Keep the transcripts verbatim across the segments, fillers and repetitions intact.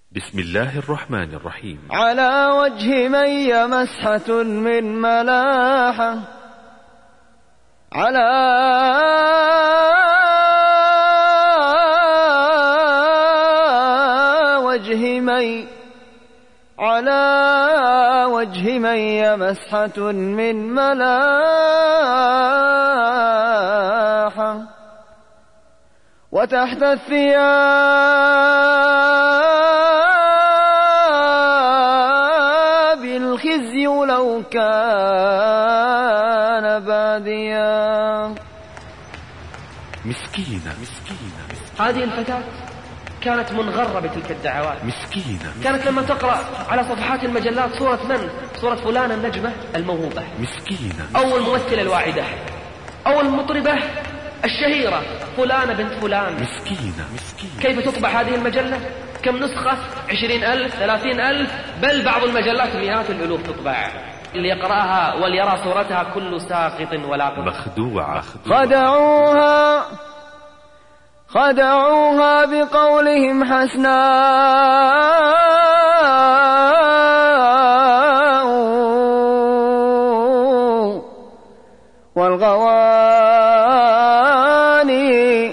بسم الله الرحمن الرحيم. على وجه من مسحة من ملاحة، على وجه من على وجه من مسحة من ملاحة، وتحت الثياب الخزي لو كان باديا. مسكينة مسكينة هذه الفتاة كانت منغرة بتلك الدعوات، مسكينة. كانت لما تقرأ على صفحات المجلات صورة من؟ صورة فلانة النجمة الموهوبة، مسكينة. أو الممثلة الواعدة، أو المطربة الشهيرة فلانة بنت فلان. مسكينة مسكينة. كيف تطبع هذه المجلة؟ كم نسخة؟ عشرين ألف، ثلاثين ألف، بل بعض المجلات مئات الألوف تطبع. اللي يقرأها وليرى صورتها كل ساقط ولاقط. مخدوعة. خدعوها خدعوها بقولهم حسناء، والغواني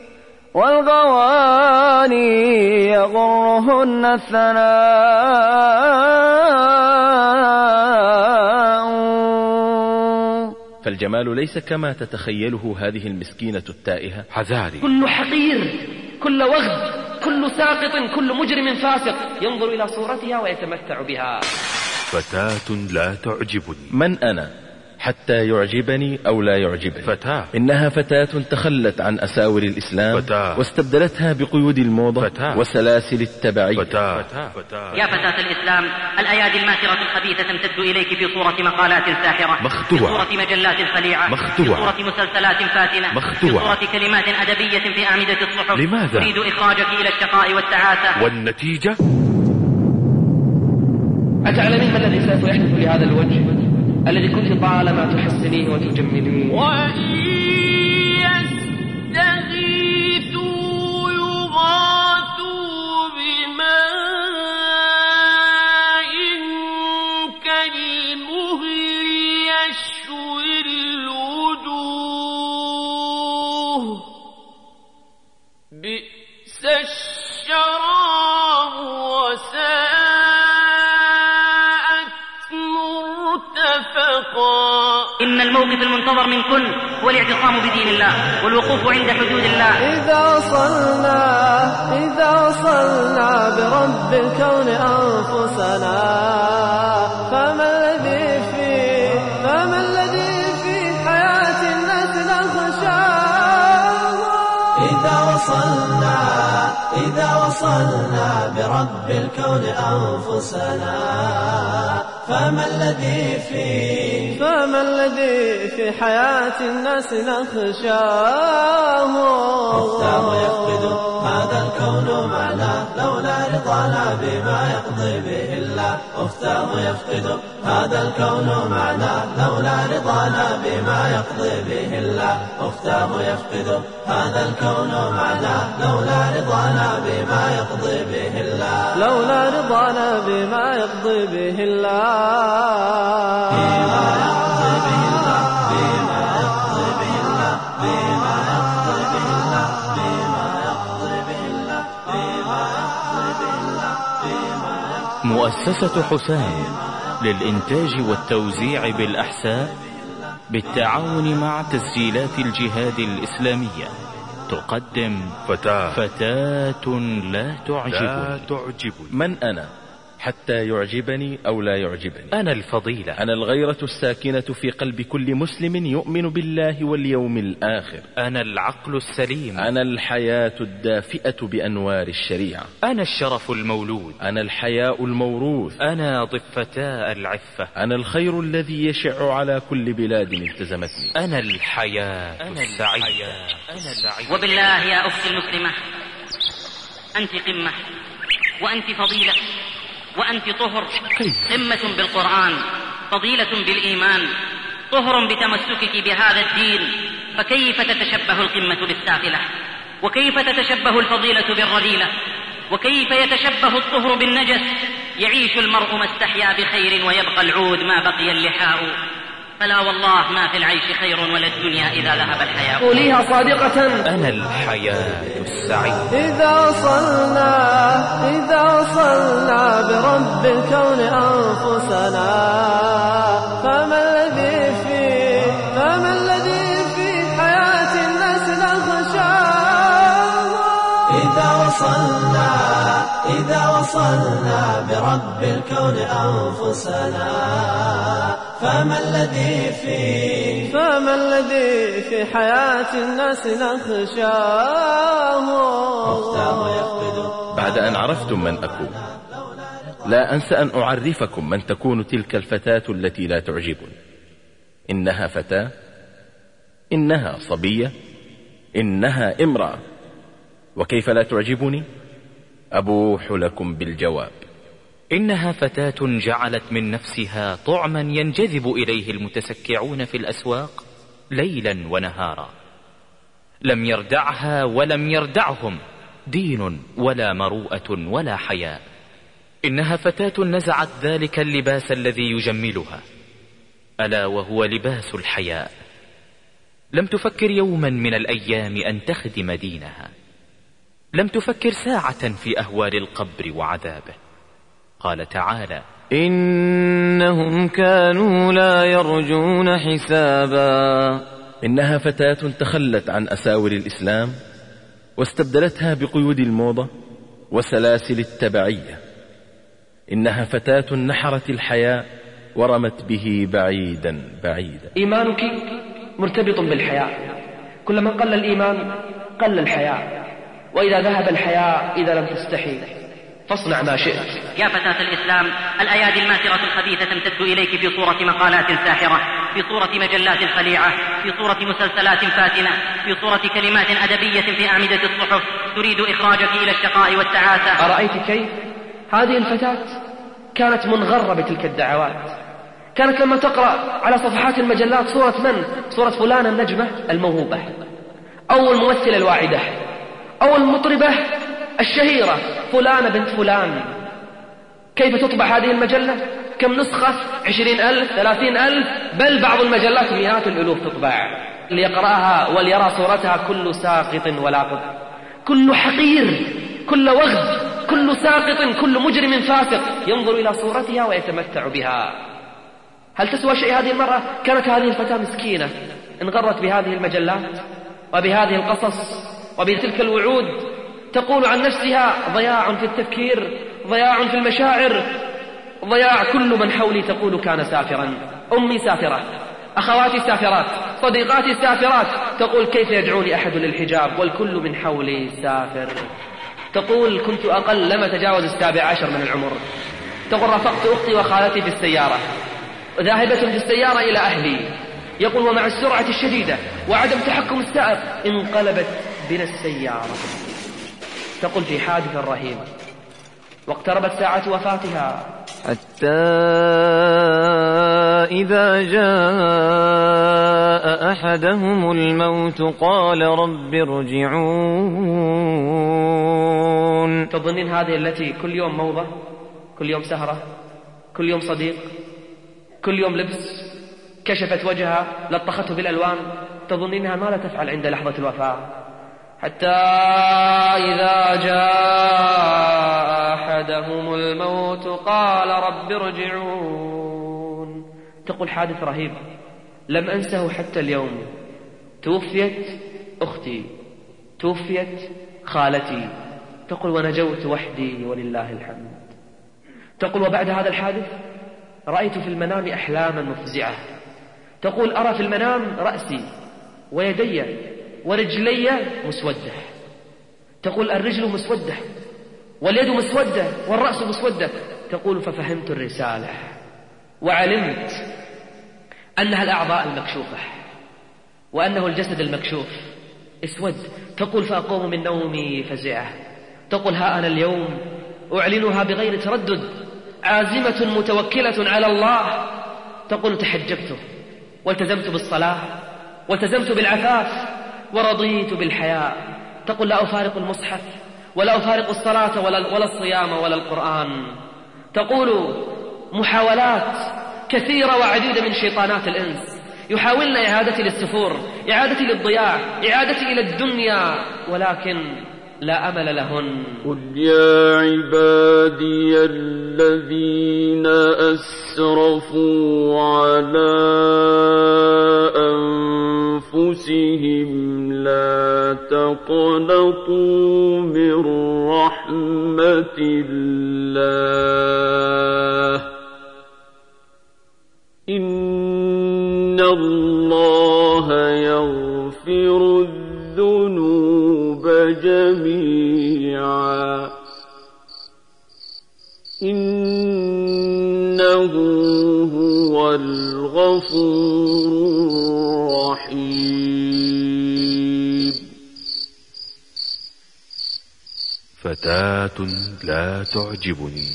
والغواني يغرهن الثناء. فالجمال ليس كما تتخيله هذه المسكينة التائهة. حذاري. كل حقير، كل وغد، كل ساقط، كل مجرم فاسق ينظر إلى صورتها ويتمتع بها. فتاة لا تعجبني. من أنا حتى يعجبني أو لا يعجبني؟ فتاة. إنها فتاة تخلت عن أساور الإسلام، فتاة. واستبدلتها بقيود الموضة، فتاة. وسلاسل التبعية. فتاة. فتاة. فتاة. يا فتاة الإسلام، الأيادي الماكرة الخبيثة تمتد إليك في صورة مقالات ساحرة، مخدوعة. في صورة مجلات خليعة، مخدوعة. في صورة مسلسلات فاتنة، مخدوعة. في صورة كلمات أدبية في أعمدة الصحف. لماذا؟ تريد إخراجك إلى الشقاء والتعاسة. والنتيجة؟ أتعلمين ما الذي سوف يحدث لهذا الوجه الذي كنت طالما تحسنيه وتجمليه؟ وإن يستغيثوا يغاثوا بماء كالمهل يشوي الوجوه، بئس الشراب وساءت مرتفقا. إن الموقف المنتظر منكن هو الاعتصام بدين الله والوقوف عند حدود الله. إذا وصلنا إذا وصلنا برب الكون أنفسنا، فما الذي في فما الذي في حياة الناس نخشاه. إذا وصلنا إذا وصلنا برب الكون أنفسنا، فما الذي في فما الذي في حياة الناس نخشاه. مفتاح يفقد هذا الكون معناه لولا رضانا بما يقضي به الله. مفتاح يفقد هذا الكون معناه لولا رضانا بما يقضي به الله. مفتاح يفقد هذا الكون معناه لولا رضانا بما يقضي به الله. لولا رضانا بما يقضي به الله. بما يقضي به الله بما يقضي به الله بما يقضي به الله بما يقضي به الله بما يقضي به الله بما يقضي. مؤسسة حسام للإنتاج والتوزيع بالأحساء بالتعاون مع تسجيلات الجهاد الإسلامية تقدم فتاة فتاة لا تعجبني. لا تعجبني. من أنا حتى يعجبني أو لا يعجبني؟ أنا الفضيلة. أنا الغيرة الساكنة في قلب كل مسلم يؤمن بالله واليوم الآخر. أنا العقل السليم. أنا الحياة الدافئة بأنوار الشريعة. أنا الشرف المولود. أنا الحياء الموروث. أنا ضفتاء العفة. أنا الخير الذي يشع على كل بلاد التزمتني. أنا الحياة أنا السعيدة. أنا السعيدة. وبالله يا أختي المسلمة، أنت قمة، وأنت فضيلة، وأنت طهر. قمة بالقرآن، فضيلة بالإيمان، طهر بتمسكك بهذا الدين. فكيف تتشبه القمة بالسافلة؟ وكيف تتشبه الفضيلة بالرذيلة؟ وكيف يتشبه الطهر بالنجس. يعيش المرء ما استحيا بخير ويبقى العود ما بقي اللحاء. فلا والله ما في العيش خير ولا الدنيا إذا ذهب الحياء. قوليها صادقة. أنا الحياة السعيد. إذا وصلنا إذا وصلنا برب الكون أنفسنا فما الذي في فما الذي في حياة الناس نخشاه. إذا وصلنا إذا وصلنا برب الكون أنفسنا فما الذي في فما الذي في حياة الناس نخشاه. بعد أن عرفتم من أكون لا أنسى أن أعرفكم من تكون تلك الفتاة التي لا تعجبني. إنها فتاة، إنها صبية، إنها امرأة. وكيف لا تعجبني؟ أبوح لكم بالجواب. إنها فتاة جعلت من نفسها طعما ينجذب إليه المتسكعون في الأسواق ليلا ونهارا. لم يردعها ولم يردعهم دين ولا مروءة ولا حياء. إنها فتاة نزعت ذلك اللباس الذي يجملها، ألا وهو لباس الحياء. لم تفكر يوما من الأيام أن تخدم دينها. لم تفكر ساعة في أهوال القبر وعذابه. قال تعالى: إنهم كانوا لا يرجون حسابا. إنها فتاة تخلت عن أساور الإسلام واستبدلتها بقيود الموضة وسلاسل التبعية. إنها فتاة نحرت الحياء ورمت به بعيدا بعيدا. إيمانك مرتبط بالحياء. كلما قل الإيمان قل الحياء، وإذا ذهب الحياء إذا لم تستحي فاصنع ما شئت. يا فتاة الإسلام، الأيادي الماثرة الخبيثة تمتد إليك في صورة مقالات ساحرة، في صورة مجلات خليعة، في صورة مسلسلات فاتنة، في صورة كلمات أدبية في أعمدة الصحف تريد إخراجك إلى الشقاء والتعاسة. أرأيت كيف؟ هذه الفتاة كانت منغرة بتلك الدعوات. كانت لما تقرأ على صفحات المجلات صورة من؟ صورة فلانة النجمة الموهوبة، أو الممثلة الواعدة، أو المطربة الشهيرة فلانة بنت فلان. كيف تطبع هذه المجلة؟ كم نسخة؟ عشرين ألف، ثلاثين ألف، بل بعض المجلات مئات الألوف تطبع. ليقرأها وليرى صورتها كل ساقط ولاقط، كل حقير، كل وغد، كل ساقط، كل مجرم فاسق ينظر إلى صورتها ويتمتع بها. هل تسوى شيء هذه المرأة؟ كانت هذه الفتاة مسكينة انغرت بهذه المجلات وبهذه القصص وبتلك الوعود، تقول عن نفسها: ضياع في التفكير، ضياع في المشاعر، ضياع. كل من حولي تقول كان سافرا. أمي سافرة، أخواتي سافرات، صديقاتي سافرات. تقول: كيف يدعوني أحد للحجاب والكل من حولي سافر. تقول: كنت أقل لم أتجاوز السابع عشر من العمر. تقول: رافقت أختي وخالتي في السيارة، ذاهبة في السيارة إلى أهلي. يقول: ومع السرعة الشديدة وعدم تحكم السائق انقلبت بنا السيارة. تقول: في حادث رهيب واقتربت ساعة وفاتها، حتى إذا جاء أحدهم الموت قال رب ارجعون. تظنين هذه التي كل يوم موضة، كل يوم سهرة، كل يوم صديق، كل يوم لبس، كشفت وجهها، لطخته بالألوان، تظنينها ما لا تفعل عند لحظة الوفاة؟ حتى إذا جاء أحدهم الموت قال رب ارجعون. تقول: حادث رهيب لم أنسه حتى اليوم. توفيت أختي، توفيت خالتي. تقول: ونجوت وحدي ولله الحمد. تقول: وبعد هذا الحادث رأيت في المنام أحلاما مفزعة. تقول: أرى في المنام رأسي ويدي ورجلي مسودة. تقول: الرجل مسودة واليد مسودة والرأس مسودة. تقول: ففهمت الرسالة وعلمت أنها الأعضاء المكشوفة وأنه الجسد المكشوف اسود. تقول: فأقوم من نومي فزعة. تقول: ها أنا اليوم أعلنها بغير تردد، عازمة متوكلة على الله. تقول: تحجبت والتزمت بالصلاة والتزمت بالعفاف ورضيت بالحياء. تقول: لا أفارق المصحف ولا أفارق الصلاة ولا, ولا الصيام ولا القرآن. تقول محاولات كثيرة وعديدة من شيطانات الإنس يحاولن إعادتي للسفور، إعادتي للضياع، إعادتي إلى الدنيا، ولكن لا أمل لهن. قل يا عبادي الذين أسرفوا على أنفسهم لا تقنطوا من رحمة الله إن الله يغفر الذنوب جميعا إنه هو الغفور الرحيم. فتاة لا تعجبني.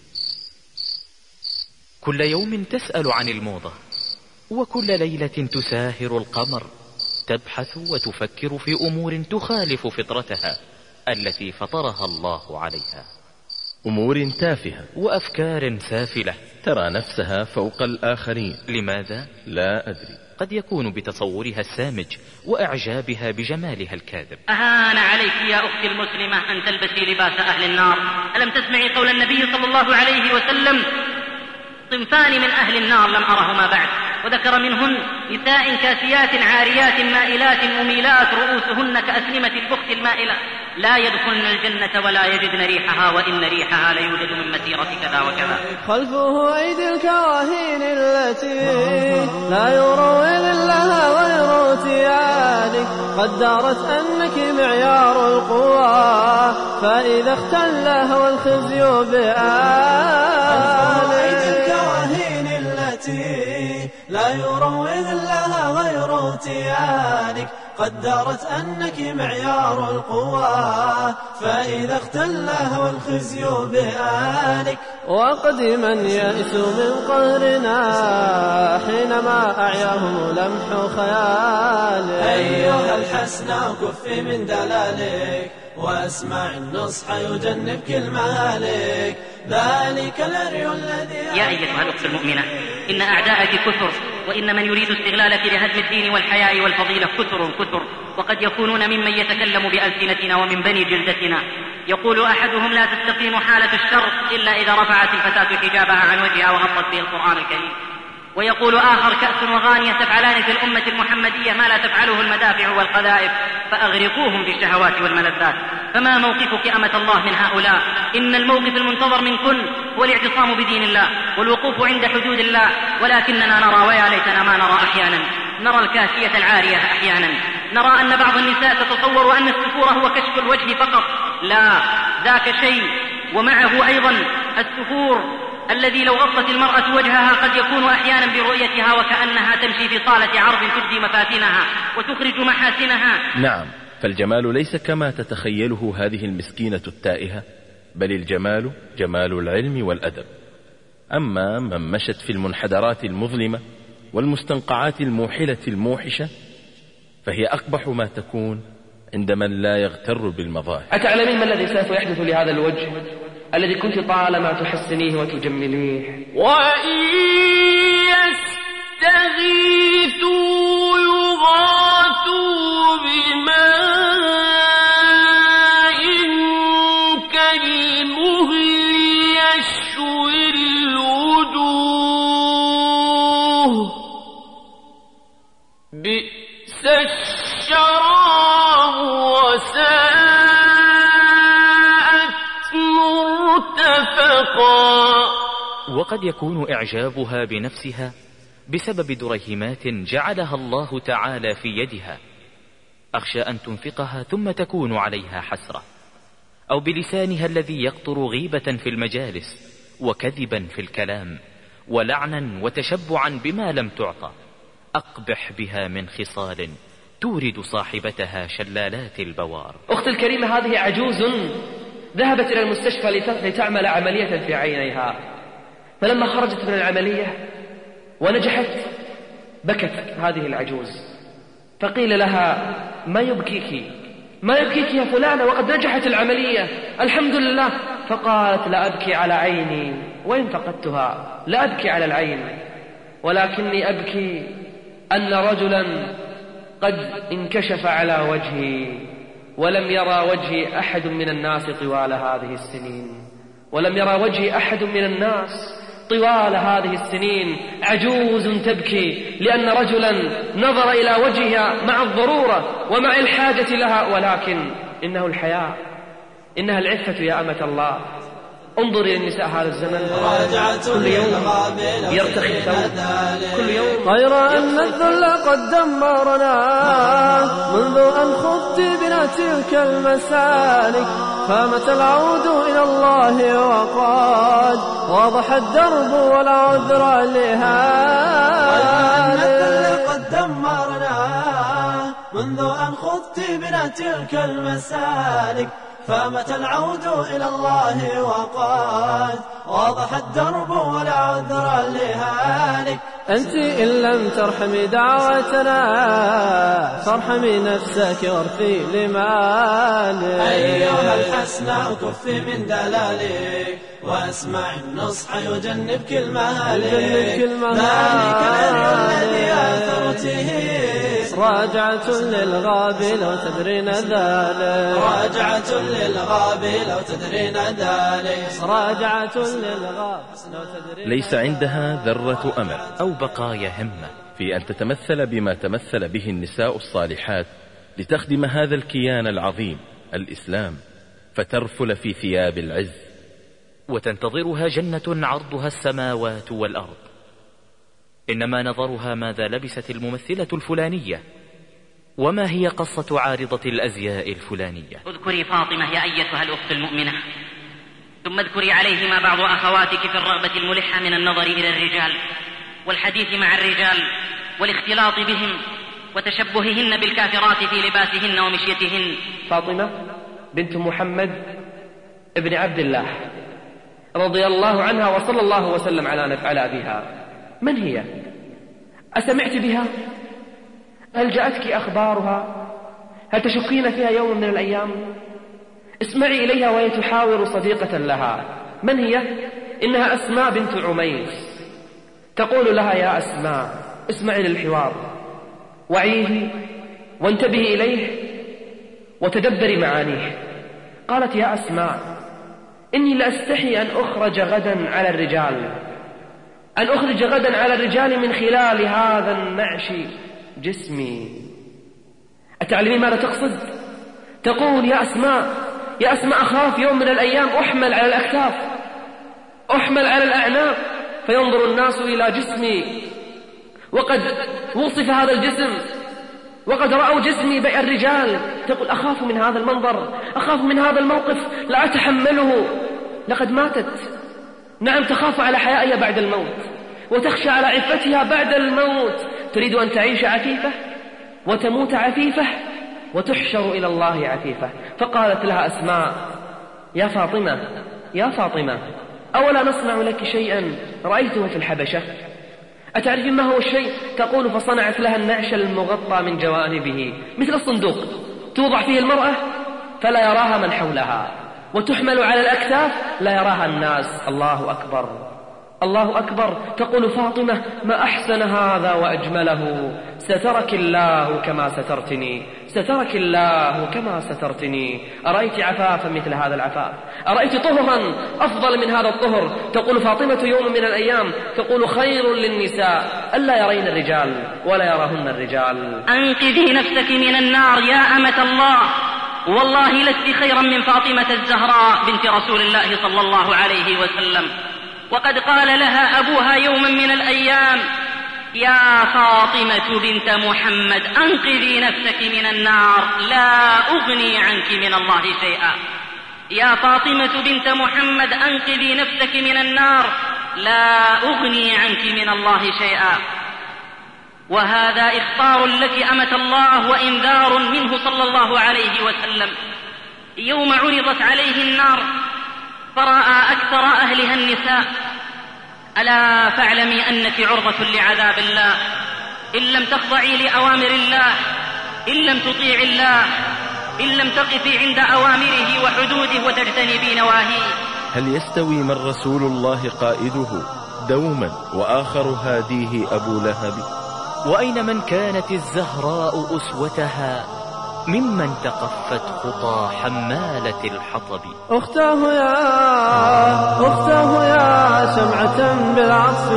كل يوم تسأل عن الموضة، وكل ليلة تساهر القمر، تبحث وتفكر في أمور تخالف فطرتها التي فطرها الله عليها، أمور تافهة وأفكار سافلة، ترى نفسها فوق الآخرين. لماذا؟ لا أدري. قد يكون بتصورها السامج وإعجابها بجمالها الكاذب. أهان عليك يا أختي المسلمة أن تلبسي لباس أهل النار. ألم تسمعي قول النبي صلى الله عليه وسلم صنفان من أهل النار لم أرهما بعد، وذكر منهن نساء كاسيات عاريات مائلات مميلات رؤوسهن كأسنمة البخت المائلة لا يدخلن الجنة ولا يجدن ريحها وإن ريحها ليوجد من مسيرة كذا وكذا. خلفه أيدي الكواهين التي لا يروي لها غير تيانك، قدرت أنك معيار القوى فإذا اختل هو الخزي بآلك. لا يروي لها غير تيانك، قدرت أنك معيار القوى فإذا اختل هو الخزي بآلك. وقدما يئس من قهرنا حينما أعياهم لمح خيالك. أيها الحسنى كفي من دلالك واسمع النصح يجنبك المهالك، ذلك الأري الذي. يا أيتها الأخت المؤمنة، إن أعداءك كثر، وإن من يريد استغلالك لهدم الدين والحياء والفضيلة كثر كثر، وقد يكونون ممن يتكلم بألسنتنا ومن بني جلدتنا. يقول أحدهم لا تستقيم حالة الشر إلا إذا رفعت الفتاة حجابها عن وجهها وغطت به القرآن الكريم. ويقول آخر كأس وغانية تفعلان في الأمة المحمدية ما لا تفعله المدافع والقذائف، فأغرقوهم بالشهوات والملذات. فما موقفك أمة الله من هؤلاء؟ إن الموقف المنتظر منكن هو الاعتصام بدين الله والوقوف عند حدود الله، ولكننا نرى ويا ليتنا ما نرى أحيانا، نرى الكاسية العارية أحيانا، نرى أن بعض النساء تتصور أن السفور هو كشف الوجه فقط. لا، ذاك شيء، ومعه أيضا السفور الذي لو غطت المرأة وجهها قد يكون أحيانا برؤيتها وكأنها تمشي في صالة عرض تبدي مفاتنها وتخرج محاسنها. نعم، فالجمال ليس كما تتخيله هذه المسكينة التائهة، بل الجمال جمال العلم والأدب. أما من مشت في المنحدرات المظلمة والمستنقعات الموحلة الموحشة فهي أقبح ما تكون عند من لا يغتر بالمظاهر. أتعلمين ما الذي سوف يحدث لهذا الوجه الذي كنت طالما تحسنيه وتجمليه؟ وإن يستغيثوا يغاثوا بماء كالمهل يشوي الوجوه بئس الشراب وساءت مرتفقا. وقد يكون إعجابها بنفسها بسبب دريهمات جعلها الله تعالى في يدها، أخشى أن تنفقها ثم تكون عليها حسرة، أو بلسانها الذي يقطر غيبة في المجالس وكذبا في الكلام ولعنا وتشبعا بما لم تعطى، أقبح بها من خصال تورد صاحبتها شلالات البوار. أختي الكريمة، هذه عجوز ذهبت إلى المستشفى لتعمل عملية في عينيها، فلما خرجت من العملية ونجحت بكت هذه العجوز، فقيل لها: ما يبكيك؟ ما يبكيك يا فلانة وقد نجحت العملية الحمد لله؟ فقالت لا أبكي على عيني وإن فقدتها، لا أبكي على العين، ولكني أبكي أن رجلا قد انكشف على وجهي ولم يرى وجهي أحد من الناس طوال هذه السنين، ولم يرى وجهي أحد من الناس طوال هذه السنين. عجوز تبكي لأن رجلا نظر إلى وجهها مع الضرورة ومع الحاجة لها، ولكن إنه الحياء، إنها العفة يا أمة الله. انظر إلى النساء هذا الزمن، كل يوم يرتخي الثوب، كل يوم. غير أن الذل قد دمرنا منذ أن خضت بنا تلك المسالك، فمتى العود إلى الله وقد واضح الدرب ولا عذر لهذا. الذل قد دمرنا منذ أن خضت بنا تلك المسالك، فمتى العود إلى الله وقد واضح الدرب ولا عذر لهالك. أنت إن لم ترحمي دعوتنا فارحمي نفسك وارثي لمالك. أيها الحسناء كفي من دلالك واسمع النصح يجنبك المهالك. ذلك الذي أثرته راجعة للغاب لو تدرين ذلك. راجعة للغاب لو تدرين ذلك. راجعة للغاب لو تدرين. ليس عندها ذرة أمل أو بقايا همة في أن تتمثل بما تمثل به النساء الصالحات لتخدم هذا الكيان العظيم الإسلام، فترفل في ثياب العز، وتنتظرها جنة عرضها السماوات والأرض. إنما نظرها ماذا لبست الممثلة الفلانية، وما هي قصة عارضة الأزياء الفلانية. اذكري فاطمة يا أيتها الأخت المؤمنة، ثم اذكري عليه ما بعض أخواتك في الرغبة الملحة من النظر إلى الرجال والحديث مع الرجال والاختلاط بهم وتشبههن بالكافرات في لباسهن ومشيتهن. فاطمة بنت محمد ابن عبد الله رضي الله عنها وصلى الله وسلم على على أبيها، من هي؟ أسمعت بها؟ هل جاءتك أخبارها؟ هل تشكين فيها يوم من الأيام؟ اسمعي إليها وهي تحاور صديقة لها، من هي؟ إنها أسماء بنت عميس. تقول لها يا أسماء اسمعي للحوار، وعيه وانتبهي إليه وتدبري معانيه. قالت يا أسماء إني لأستحي أن أخرج غدا على الرجال، أن أخرج غدا على الرجال من خلال هذا النعش جسمي. أتعلمين ماذا تقصد؟ تقول يا أسماء يا أسماء أخاف يوم من الأيام أحمل على الأكتاف، أحمل على الأعناق، فينظر الناس إلى جسمي وقد وصف هذا الجسم وقد رأوا جسمي بين الرجال. تقول أخاف من هذا المنظر، أخاف من هذا الموقف، لا أتحمله. لقد ماتت، نعم تخاف على حيائها بعد الموت وتخشى على عفتها بعد الموت. تريد أن تعيش عفيفة وتموت عفيفة وتحشر إلى الله عفيفة. فقالت لها أسماء يا فاطمة يا فاطمة أولا نصنع لك شيئا رأيته في الحبشة؟ أتعرفين ما هو الشيء؟ تقول فصنعت لها النعش المغطى من جوانبه مثل الصندوق توضع فيه المرأة فلا يراها من حولها، وتحمل على الأكتاف لا يراها الناس. الله أكبر الله أكبر. تقول فاطمة ما أحسن هذا وأجمله، سترك الله كما سترتني، سترك الله كما سترتني. أرأيت عفافا مثل هذا العفاف؟ أرأيت طهرا أفضل من هذا الطهر؟ تقول فاطمة يوم من الأيام تقول خير للنساء ألا يرين الرجال ولا يراهن الرجال. أنقذي نفسك من النار يا أمة الله، والله لست خيرا من فاطمة الزهراء بنت رسول الله صلى الله عليه وسلم. وقد قال لها أبوها يوما من الأيام يا فاطمة بنت محمد أنقذي نفسك من النار لا أغني عنك من الله شيئا. يا فاطمة بنت محمد أنقذي نفسك من النار لا أغني عنك من الله شيئا. وهذا إخبار لك أمة الله وإنذار منه صلى الله عليه وسلم. يوم عرضت عليه النار فرأى أكثر أهلها النساء. ألا فاعلمي أنك عرضة لعذاب الله إن لم تخضعي لأوامر الله، إن لم تطيع الله، إن لم تقفي عند أوامره وحدوده وتجتنبي نواهيه. هل يستوي من رسول الله قائده دوما وآخر هاديه أبو لهب؟ وأين من كانت الزهراء أسوتها ممن تقفت خطى حمالة الحطب؟ أختاه يا أختاه يا شمعة بالعطف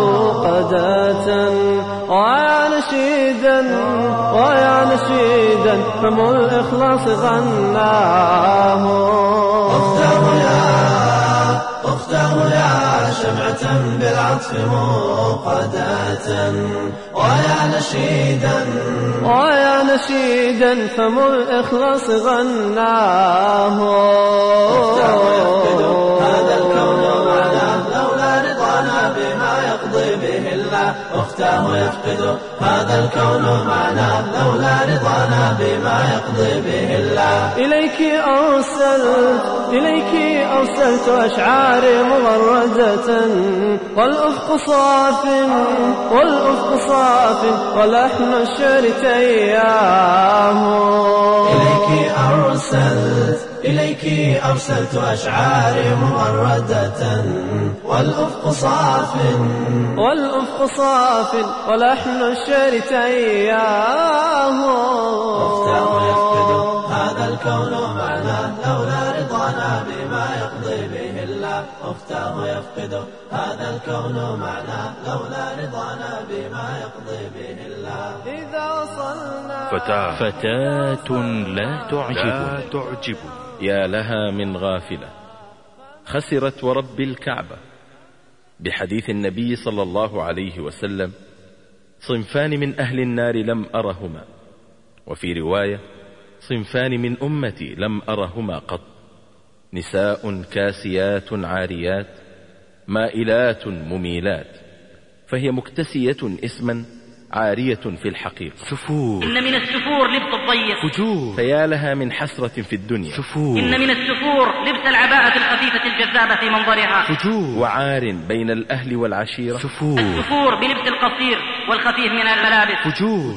موقدة، ويا نشيدا ويا نشيدا فم الإخلاص غناه. أختاه يا أختاه يا شمعة بالعطف موقدة، ويا نشيدا ويا نشيدا فم الإخلاص غناه. أختاه يفقد هذا الكون معنا لولا رضانا بما يقضي به الله. أختاه يفقد هذا الكون معنا لولا رضانا بما يقضي به الله. إليك أرسلت إليك أرسلت أشعاري مغردة، والأفق صاف والأفق صاف ولحن الشعر تياه. إليك أرسلت إليك أرسلت أشعاري مغردة، والأفق صاف والأفق صاف ولحن الشعر تياه. أختاه يفقد هذا الكون معنا لولا رضانا بما يقضي به الله. أختاه يفقد هذا الكون معنا لولا رضانا بما يقضي به الله. إذا وصلنا فتاة فتاة لا تعجب لا تعجب يا لها من غافلة خسرت ورب الكعبة. بحديث النبي صلى الله عليه وسلم: صنفان من أهل النار لم أرهما. وفي رواية: صنفان من أمتي لم أرهما قط، نساء كاسيات عاريات مائلات مميلات، فهي مكتسية اسما عارية في الحقيقة. سفور. إن من السفور لبس الضيق. فجور. فيا لها من حسرة في الدنيا. سفور. إن من السفور لبس العباءة الخفيفة الجذابة في منظرها. فجور. وعار بين الأهل والعشيرة. سفور. السفور بلبس القصير والخفيف من الملابس. فجور.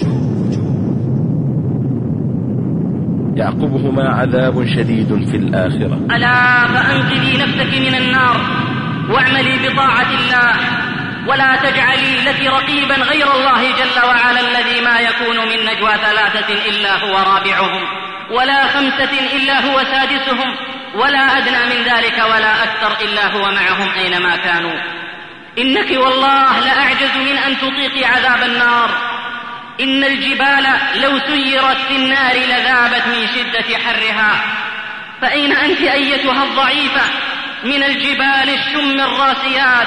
يعقبهما عذاب شديد في الآخرة. ألا فأنقذي نفسك من النار واعملي بطاعة الله، ولا تجعلي لك رقيبا غير الله جل وعلا الذي ما يكون من نجوى ثلاثة إلا هو رابعهم، ولا خمسة إلا هو سادسهم، ولا أدنى من ذلك ولا أكثر إلا هو معهم أينما كانوا. إنك والله لأعجز من أن تطيقي عذاب النار. إن الجبال لو سيرت في النار لذابت من شدة حرها، فأين أنت أيتها الضعيفة من الجبال الشم الراسيات؟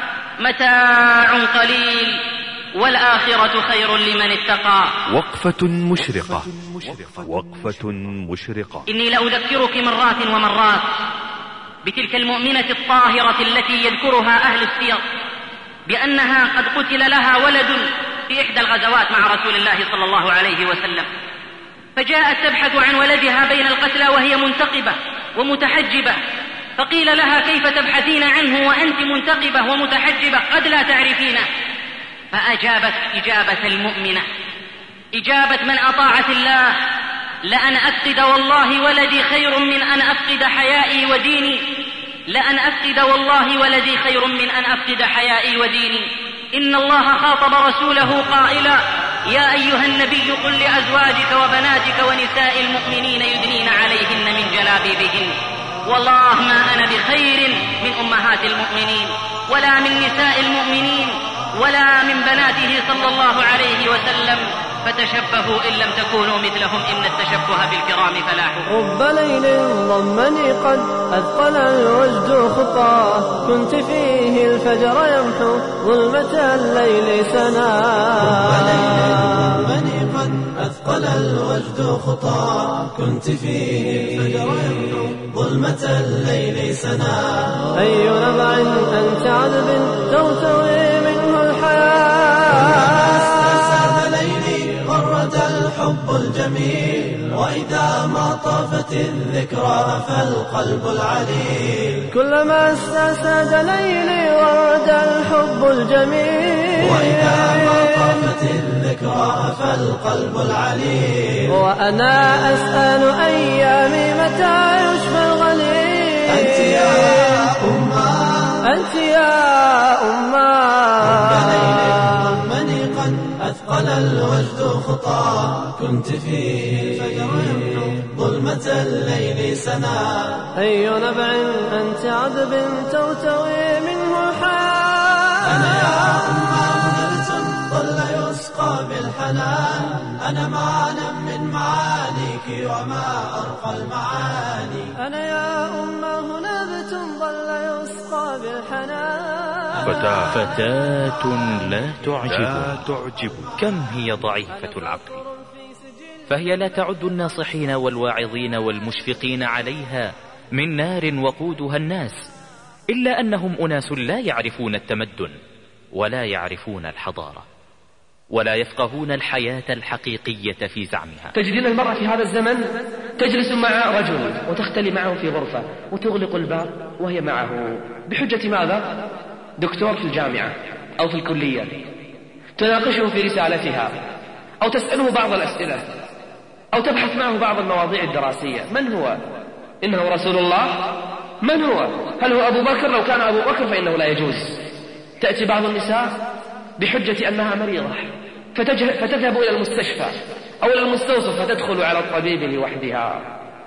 متاع قليل والآخرة خير لمن اتقى. وقفة مشرقة وقفة مشرقة. إني لأذكرك مرات ومرات بتلك المؤمنة الطاهرة التي يذكرها أهل السير بأنها قد قتل لها ولد في إحدى الغزوات مع رسول الله صلى الله عليه وسلم، فجاءت تبحث عن ولدها بين القتلى وهي منتقبة ومتحجبة، فقيل لها: كيف تبحثين عنه وأنت منتقبة ومتحجبة قد لا تعرفينه؟ فأجابت إجابة المؤمنة، إجابة من أطاعت الله: لأن أفقد والله ولدي خير من أن أفقد حيائي وديني، لأن أفقد والله ولدي خير من أن أفقد حيائي وديني. إن الله خاطب رسوله قائلا: يا أيها النبي قل لأزواجك وبناتك ونساء المؤمنين يدنين عليهن من جلابيبهن. والله ما أنا بخير من أمهات المؤمنين ولا من نساء المؤمنين ولا من بناته صلى الله عليه وسلم، فتشبهوا إن لم تكونوا مثلهم إن التشبه بالكرام فلاح. رب ليل ضمني قد أثقل الوجد خطاه، كنت فيه الفجر يمحو ظلمة الليل سنا. رب ليل ضمني قد أثقل الوجد خطاه، كنت فيه الفجر يمحو ظلمة الليل سنا. أي نبع أنت عذب ترتوي منه الحياة، غرد الحب الجميل، وإذا ما طافت الذكرى فالقلب العليل. كلما استساد ليلي ورد الحب الجميل، وإذا ما طافت الذكرى ذكراها فالقلب العليم. وأنا أسأل أيامي متى يشفى الغليل. أنت يا أمة، أنت يا أمة، مني قد أثقل الوجد خطى، كنت فيه ظلمة الليل سنا. أي نبع أنت عذب ترتوي منه حال. أنا يا أمة مدرس ظل يسقى بالحنان، أنا معنا من معانيك وما أرقى المعاني. أنا يا أمة نبت ظل يسقى بالحنان. فتاة, فتاة لا تعجب, لا تعجب كم هي ضعيفة العقل، فهي لا تعد الناصحين والواعظين والمشفقين عليها من نار وقودها الناس، إلا أنهم أناس لا يعرفون التمدن ولا يعرفون الحضارة ولا يفقهون الحياة الحقيقية في زعمها. تجدين المرأة في هذا الزمن تجلس مع رجل وتختلي معه في غرفة وتغلق الباب وهي معه بحجة ماذا؟ دكتور في الجامعة أو في الكلية، تناقشه في رسالتها أو تسأله بعض الأسئلة أو تبحث معه بعض المواضيع الدراسية. من هو؟ إنه رسول الله؟ من هو؟ هل هو أبو بكر؟ لو كان أبو بكر فإنه لا يجوز. تأتي بعض النساء بحجة أنها مريضة فتذهب إلى المستشفى أو إلى المستوصف فتدخل على الطبيب لوحدها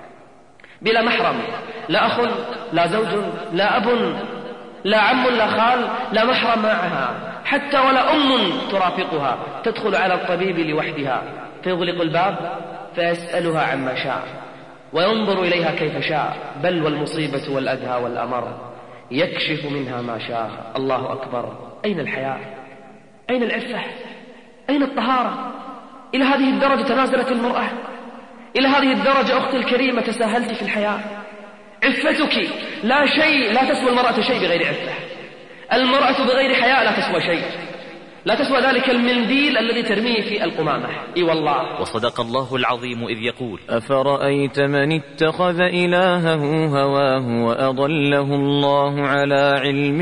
بلا محرم، لا أخ لا زوج لا أب لا عم لا خال، لا محرم معها حتى ولا أم ترافقها، تدخل على الطبيب لوحدها فيغلق الباب فيسألها عما شاء وينظر إليها كيف شاء، بل والمصيبة والأدهى والأمر يكشف منها ما شاء. الله أكبر. أين الحياة؟ أين العفة؟ أين الطهارة؟ إلى هذه الدرجة تنازلت المرأة؟ إلى هذه الدرجة أختي الكريمة تساهلت في الحياة؟ عفتك لا شيء، لا تسوى المرأة شيء بغير عفة. المرأة بغير حياء لا تسوى شيء، لا تسوى ذلك المنديل الذي ترميه في القمامة. إي والله. وصدق الله العظيم إذ يقول: أفرأيت من اتخذ إلهه هواه وأضله الله على علم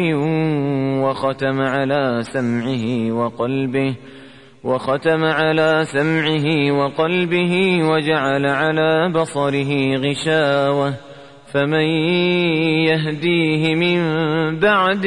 وختم على سمعه وقلبه وختم على سمعه وقلبه وجعل على بصره غشاوة فمن يهديه من بعد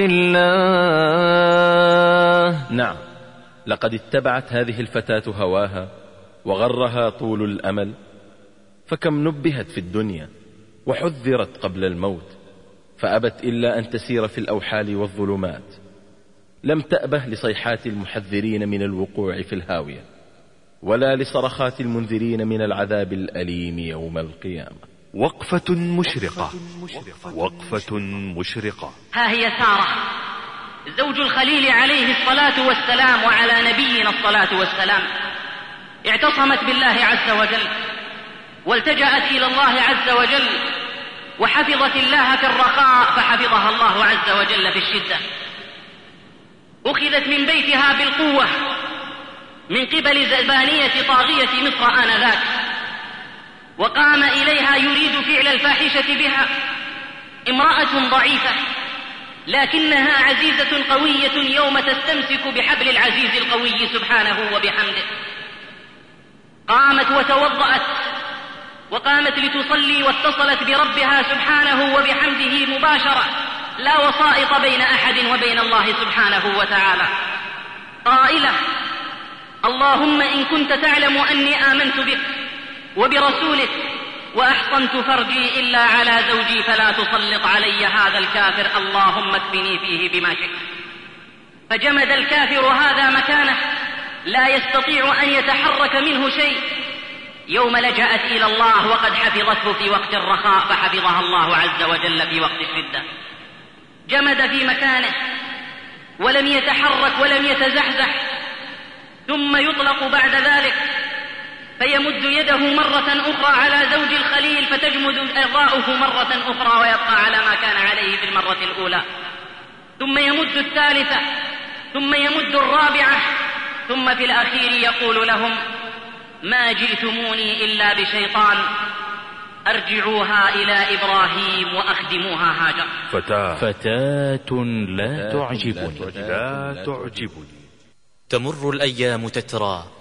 الله. نعم، لقد اتبعت هذه الفتاة هواها وغرها طول الأمل، فكم نبهت في الدنيا وحذرت قبل الموت فأبت إلا أن تسير في الأوحال والظلمات، لم تأبه لصيحات المحذرين من الوقوع في الهاوية ولا لصرخات المنذرين من العذاب الأليم يوم القيامة. وقفة مشرقة، وقفة مشرقة. ها هي سارة زوج الخليل عليه الصلاة والسلام وعلى نبينا الصلاة والسلام، اعتصمت بالله عز وجل والتجأت إلى الله عز وجل وحفظت الله في الرخاء فحفظها الله عز وجل في الشدة. أخذت من بيتها بالقوة من قبل زبانية طاغية مصر آنذاك، وقام إليها يريد فعل الفاحشة بها امرأة ضعيفة لكنها عزيزة قوية يوم تستمسك بحبل العزيز القوي سبحانه وبحمده. قامت وتوضأت وقامت لتصلي واتصلت بربها سبحانه وبحمده مباشرة، لا وسائط بين أحد وبين الله سبحانه وتعالى، قائلة: اللهم إن كنت تعلم أني آمنت بك وبرسولك وأحصنت فرجي إلا على زوجي فلا تسلط علي هذا الكافر، اللهم اكفني فيه بما شئت. فجمد الكافر هذا مكانه لا يستطيع أن يتحرك منه شيء. يوم لجأت إلى الله وقد حفظته في وقت الرخاء فحفظها الله عز وجل في وقت الشدة، جمد في مكانه ولم يتحرك ولم يتزحزح، ثم يطلق بعد ذلك فيمد يده مرة أخرى على زوج الخليل فتجمد إرضاؤه مرة أخرى ويبقى على ما كان عليه في المرة الأولى، ثم يمد الثالثة ثم يمد الرابعة، ثم في الأخير يقول لهم: ما جئتموني إلا بشيطان، أرجعوها إلى إبراهيم وأخدموها هاجر. فتاة فتاة لا تعجبني لا تعجبني. تمر الأيام تترى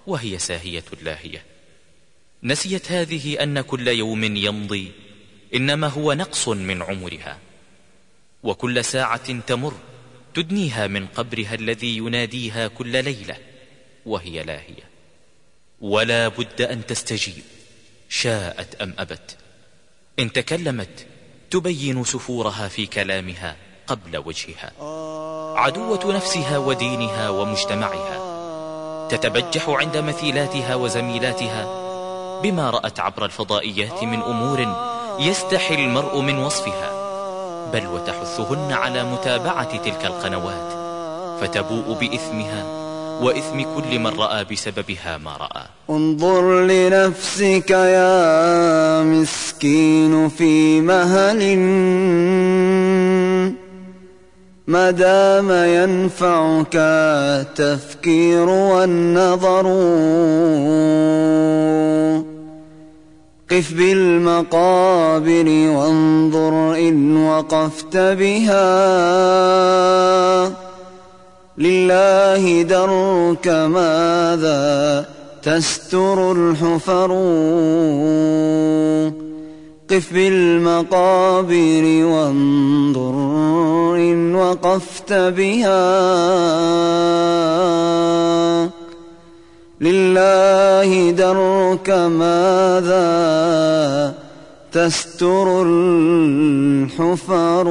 وهي ساهية لاهية. نسيت هذه أن كل يوم يمضي إنما هو نقص من عمرها، وكل ساعة تمر تدنيها من قبرها الذي يناديها كل ليلة وهي لاهية. ولا بد أن تستجيب شاءت أم أبت. إن تكلمت تبين سفورها في كلامها قبل وجهها، عدوة نفسها ودينها ومجتمعها، تتبجح عند مثيلاتها وزميلاتها بما رأت عبر الفضائيات من أمور يستحي المرء من وصفها، بل وتحثهن على متابعة تلك القنوات، فتبوء بإثمها وإثم كل من رأى بسببها ما رأى. انظر لنفسك يا مسكين في مهل ما دام ينفعك التفكير والنظر، قف بالمقابر وانظر إن وقفت بها، لله درك ماذا تستر الحفر، قف بالمقابر وانظر إن وقفت بها، لله درك ماذا تستر الحفر.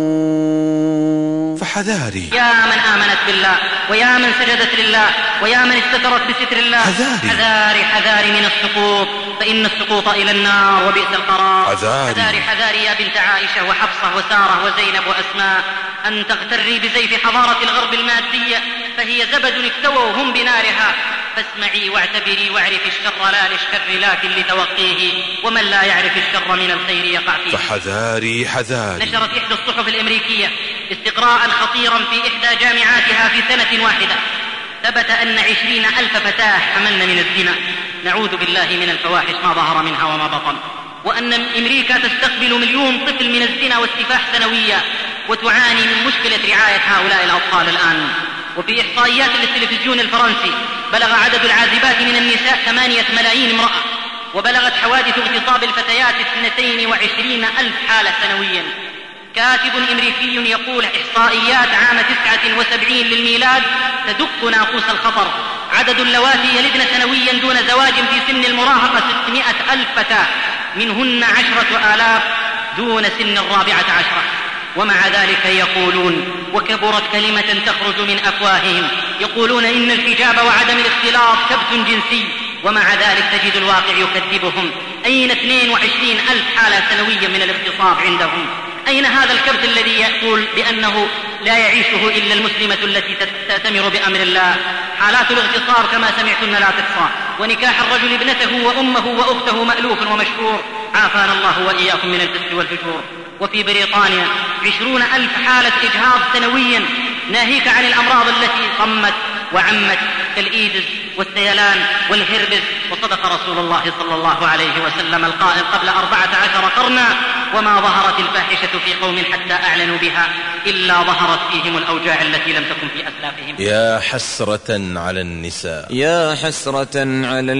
فحذاري يا من آمنت بالله، ويا من سجدت لله، ويا من استترت بستر الله، حذاري حذاري حذاري من السقوط، فإن السقوط إلى النار وبئس القرار. حذاري حذاري حذاري يا بنت عائشة وحفصة وسارة وزينب وأسماء أن تغتري بزيف حضارة الغرب المادية، فهي زبد اكتووا هم بنارها. فاسمعي واعتبري واعرفي الشر لا للشر لكن لتوقيه، ومن لا يعرف الشر من الخير يقع فيه. فحذاري حذاري. نشرت إحدى الصحف الأمريكية استقراء خطيرا في إحدى جامعاتها في سنة واحدة، ثبت أن عشرين ألف فتاة حملن من الزنا، نعوذ بالله من الفواحش ما ظهر منها وما بطن، وأن أمريكا تستقبل مليون طفل من الزنا والسفاح سنويا، وتعاني من مشكلة رعاية هؤلاء الأطفال الآن. وفي إحصائيات للتلفزيون الفرنسي بلغ عدد العازبات من النساء ثمانية ملايين امرأة، وبلغت حوادث اغتصاب الفتيات اثنتين وعشرين ألف حالة سنويا. كاتب أمريكي يقول إحصائيات عام تسعة وسبعين للميلاد تدق ناقوس الخطر، عدد اللواتي يلدن سنويا دون زواج في سن المراهقة ستمائة ألف فتاة، منهن عشرة آلاف دون سن الرابعة عشرة. ومع ذلك يقولون، وكبرت كلمة تخرج من أفواههم، يقولون إن الحجاب وعدم الاختلاط كبت جنسي، ومع ذلك تجد الواقع يكذبهم. أين اثنين وعشرين ألف حالة سنويا من الاغتصاب عندهم؟ أين هذا الكبت الذي يقول بأنه لا يعيشه إلا المسلمة التي تأتمر بأمر الله؟ حالات الاغتصاب كما سمعتن لا تحصى، ونكاح الرجل ابنته وأمه وأخته مألوف ومشهور، عافانا الله وإياكم من الفسق والفجور. وفي بريطانيا عشرون ألف حالة إجهاض سنويا، ناهيك عن الأمراض التي طمت وعمت كالإيدز والسيلان والهربس. وصدق رسول الله صلى الله عليه وسلم القائل قبل أربعة عشر قرنا: وما ظهرت الفاحشة في قوم حتى أعلنوا بها إلا ظهرت فيهم الأوجاع التي لم تكن في أسلافهم. يا حسرة على النساء، يا حسرة على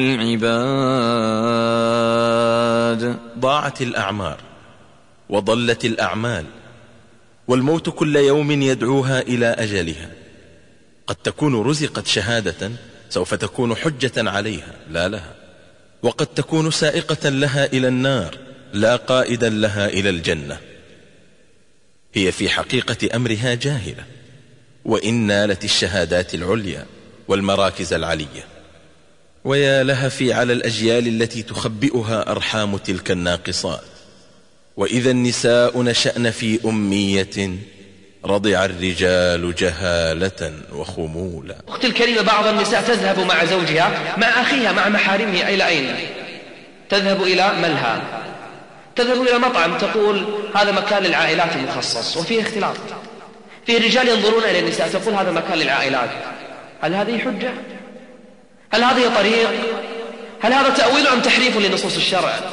العباد. ضاعت الأعمار وضلت الأعمال، والموت كل يوم يدعوها إلى أجلها. قد تكون رزقت شهادة سوف تكون حجة عليها لا لها، وقد تكون سائقة لها إلى النار لا قائدا لها إلى الجنة. هي في حقيقة أمرها جاهلة، وإن نالت الشهادات العليا والمراكز العلية. ويا لهفي على الأجيال التي تخبئها أرحام تلك الناقصات. وإذا النساء نشأن في أمية رضع الرجال جهالة وخمولا. أختي الكريمة، بعض النساء تذهب مع زوجها مع أخيها مع محارمها إلى أين؟ تذهب إلى ملهى، تذهب إلى مطعم، تقول هذا مكان للعائلات المخصص، وفيه اختلاط. فيه رجال ينظرون إلى النساء تقول هذا مكان للعائلات. هل هذه حجة؟ هل هذه طريق؟ هل هذا تأويل أم تحريف لنصوص الشرع؟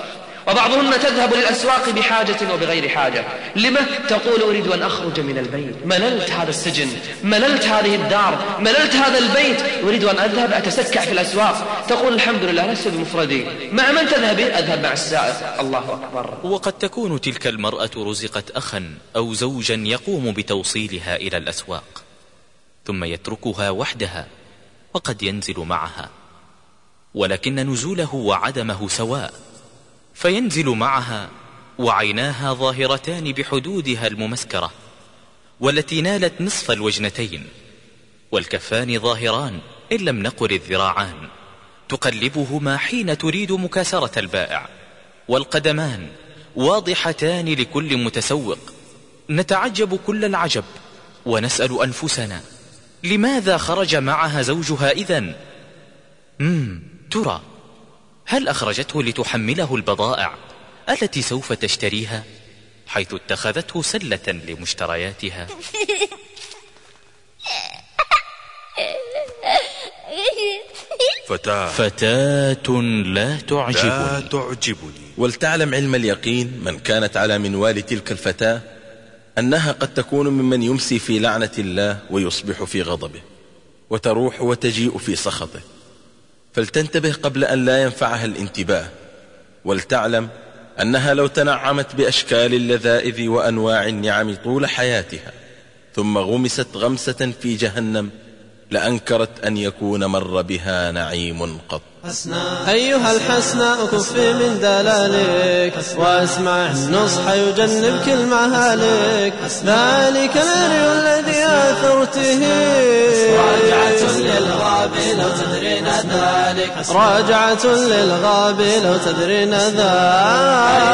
وبعضهن تذهب للأسواق بحاجة وبغير حاجة. لما؟ تقول أريد أن أخرج من البيت، مللت هذا السجن، مللت هذه الدار، مللت هذا البيت، أريد أن أذهب أتسكع في الأسواق. تقول الحمد لله لست بمفردي. مع من تذهبي؟ أذهب مع السائق. الله أكبر. وقد تكون تلك المرأة رزقت أخا أو زوجا يقوم بتوصيلها إلى الأسواق، ثم يتركها وحدها وقد ينزل معها، ولكن نزوله وعدمه سواء، فينزل معها وعيناها ظاهرتان بحدودها الممسكرة والتي نالت نصف الوجنتين، والكفان ظاهران إن لم نقل الذراعان تقلبهما حين تريد مكاسرة البائع، والقدمان واضحتان لكل متسوق. نتعجب كل العجب ونسأل أنفسنا لماذا خرج معها زوجها إذن؟ مم ترى هل أخرجته لتحمله البضائع التي سوف تشتريها، حيث اتخذته سلة لمشترياتها؟ فتاة فتاة لا تعجبني, لا تعجبني. ولتعلم علم اليقين من كانت على منوال تلك الفتاة أنها قد تكون ممن يمسي في لعنة الله ويصبح في غضبه، وتروح وتجيء في سخطه، فلتنتبه قبل أن لا ينفعها الانتباه. ولتعلم أنها لو تنعمت بأشكال اللذائذ وأنواع النعم طول حياتها ثم غمست غمسة في جهنم لأنكرت أن يكون مر بها نعيم قط. أيها الحسناء كفي من دلالك واسمع النصح يجنبك المهالك، ذلك الأري الذي آثرته راجعة للغاب لو تدرين ذلك، راجعة للغاب لو تدرين ذلك.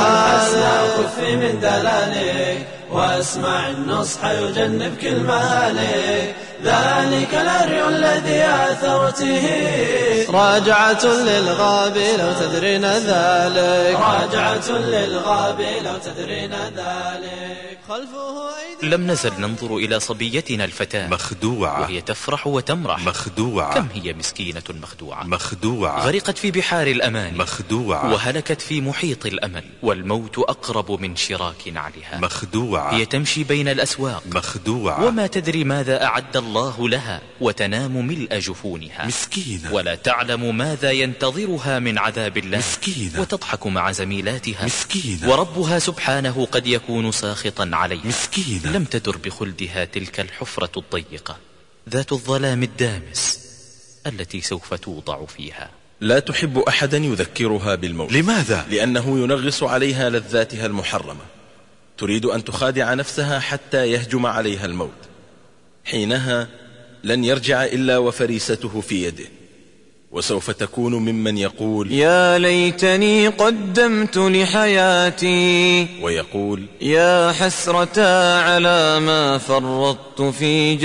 كفي من دلالك واسمع النصح يجنبك المهالك، ذلك الأري الذي آثرته راجعة للغاب لو تدرين ذلك، راجعة للغاب لو تدرين ذلك. خلفه أيدي. لم نزل ننظر إلى صبيتنا الفتاة مخدوعة وهي تفرح وتمرح، مخدوعة. كم هي مسكينة مخدوعة، مخدوعة. غرقت في بحار الأمان، مخدوعة. وهلكت في محيط الأمل، والموت أقرب من شراك نعلها، مخدوعة. هي تمشي بين الأسواق، مخدوعة. وما تدري ماذا أعد الله لها، وتنام ملء جفونها، مسكينة، ولا تعلم ماذا ينتظرها من عذاب الله، مسكينة، وتضحك مع زميلاتها، مسكينة، وربها سبحانه قد يكون ساخطا عليها، مسكينة. لم تدر بخلدها تلك الحفرة الضيقة ذات الظلام الدامس التي سوف توضع فيها. لا تحب أحدا يذكرها بالموت. لماذا؟ لأنه ينغص عليها لذاتها المحرمة، تريد أن تخادع نفسها حتى يهجم عليها الموت، حينها لن يرجع إلا وفريسته في يده، وسوف تكون ممن يقول يا ليتني قدمت لحياتي، ويقول يا حسرة على ما فرطت في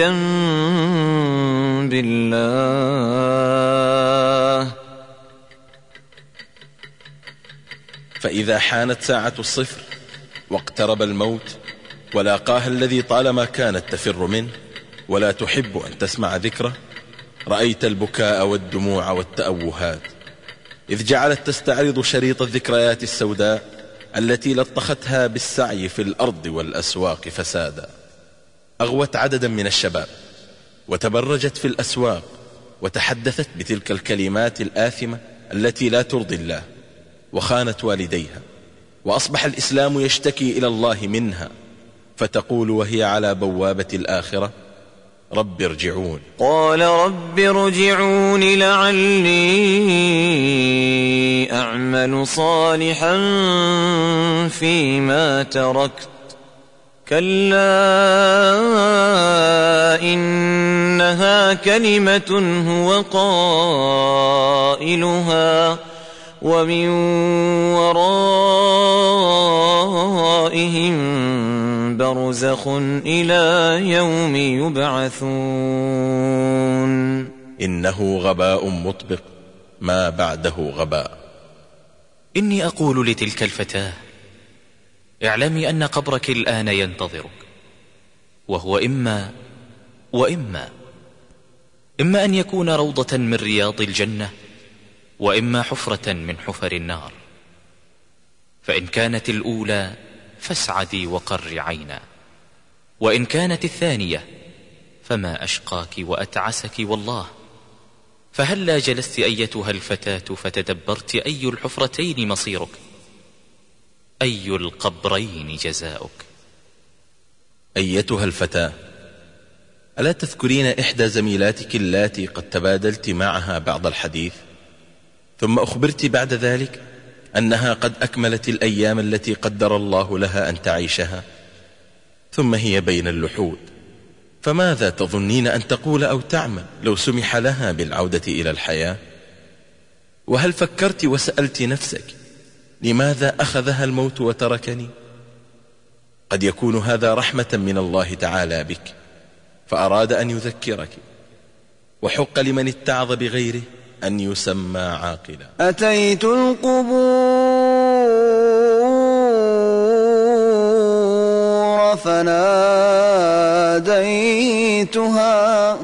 جنب الله. فإذا حانت ساعة الصفر واقترب الموت ولاقاها الذي طالما كانت تفر منه ولا تحب أن تسمع ذكره، رأيت البكاء والدموع والتأوهات، إذ جعلت تستعرض شريط الذكريات السوداء التي لطختها بالسعي في الأرض والأسواق فسادا. أغوت عددا من الشباب وتبرجت في الأسواق وتحدثت بتلك الكلمات الآثمة التي لا ترضي الله، وخانت والديها، وأصبح الإسلام يشتكي إلى الله منها، فتقول وهي على بوابة الآخرة رب ارجعون. قال رب ارجعون لعلي أعمل صالحا فيما تركت، كلا إنها كلمة هو قائلها ومن ورائهم برزخ إلى يوم يبعثون. إنه غباء مطبق ما بعده غباء. إني أقول لتلك الفتاة اعلمي أن قبرك الآن ينتظرك، وهو إما وإما إما أن يكون روضة من رياض الجنة، وإما حفرة من حفر النار. فإن كانت الأولى فاسعدي وقر عينا، وإن كانت الثانية فما أشقاك وأتعسك والله. فهلا جلست أيتها الفتاة فتدبرت أي الحفرتين مصيرك، أي القبرين جزاؤك. أيتها الفتاة، ألا تذكرين إحدى زميلاتك اللاتي قد تبادلت معها بعض الحديث، ثم أخبرت بعد ذلك أنها قد أكملت الأيام التي قدر الله لها أن تعيشها، ثم هي بين اللحود، فماذا تظنين أن تقول أو تعمل لو سمح لها بالعودة إلى الحياة؟ وهل فكرت وسألت نفسك لماذا أخذها الموت وتركني؟ قد يكون هذا رحمة من الله تعالى بك، فأراد أن يذكرك، وحق لمن اتعظ بغيره أن يسمى عاقلا. أتيت القبور فناديتها،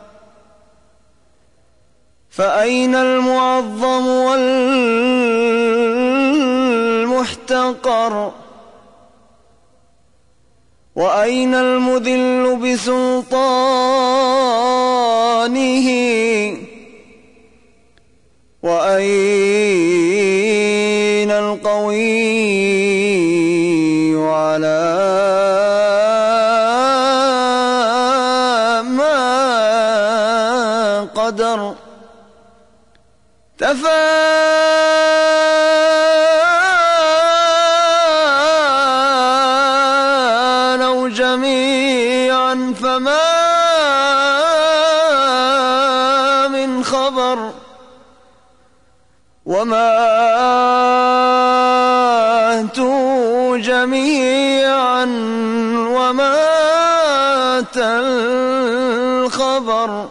فأين المعظم والمحتقر، وأين المذل بسلطانه، وأين القوي على ما قدر. تفانوا جميعا فما من خبر، وماتوا جميعا ومات الخبر.